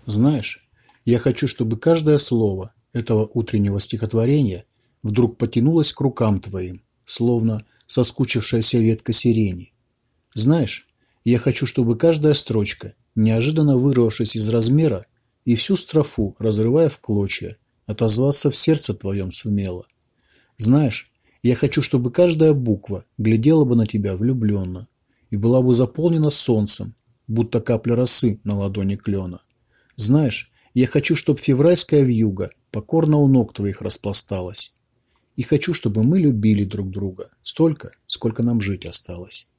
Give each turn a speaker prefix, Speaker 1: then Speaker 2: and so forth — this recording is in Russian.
Speaker 1: Знаешь, я хочу, чтобы каждое слово этого утреннего стихотворения вдруг потянулось к рукам твоим, словно соскучившаяся ветка сирени. Знаешь, я хочу, чтобы каждая строчка, неожиданно вырвавшись из размера и всю строфу разрывая в клочья, отозваться в сердце твоем сумела. Знаешь, я хочу, чтобы каждая буква глядела бы на тебя влюбленно и была бы заполнена солнцем, будто капля росы на ладони клена. Знаешь, я хочу, чтобы февральская вьюга покорно у ног твоих распласталась. И хочу, чтобы мы любили друг друга столько, сколько нам жить осталось.